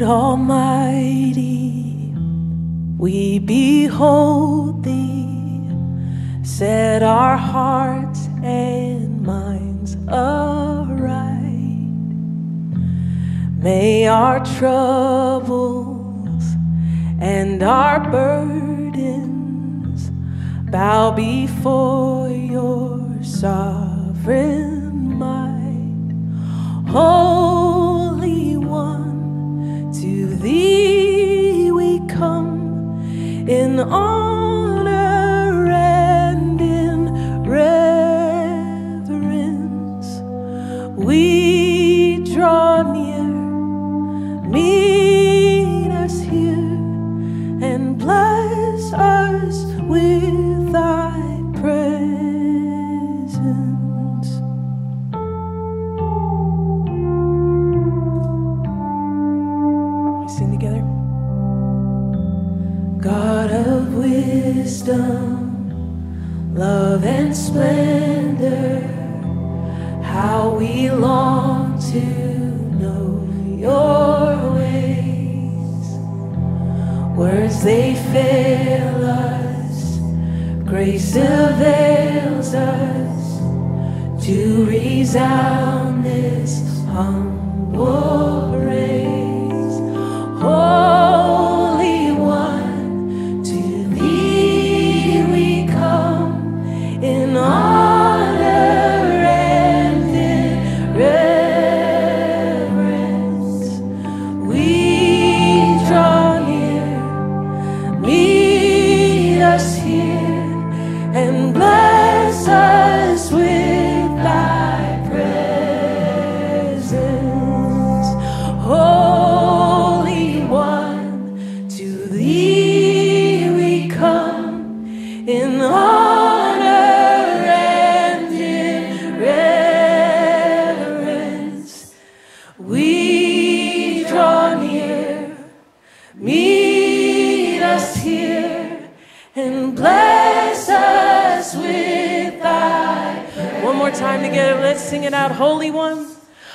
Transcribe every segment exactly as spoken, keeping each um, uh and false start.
Lord Almighty, we behold thee, set our hearts and minds aright. May our troubles and our burdens bow before your sovereign might. Holy One, to thee we come in honor and in reverence. We draw near, meet us here, and bless us with thy presence. We sing together. God of wisdom, love and splendor, how we long to know your ways. Words they fail us, grace avails us to resound this humble praise. Holy One, to thee we come in honor and in reverence. We draw near, meet us here, and bless us with thy presence. Holy One, to thee we come in honor and in reverence. We draw near, meet us here, and bless us with thy presence. One more time together, let's sing it out. Holy One,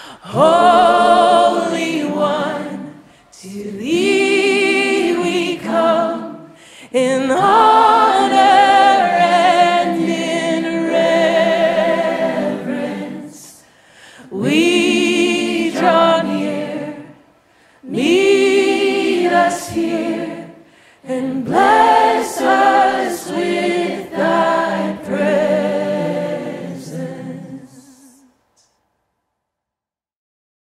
Holy One, to thee we come in honor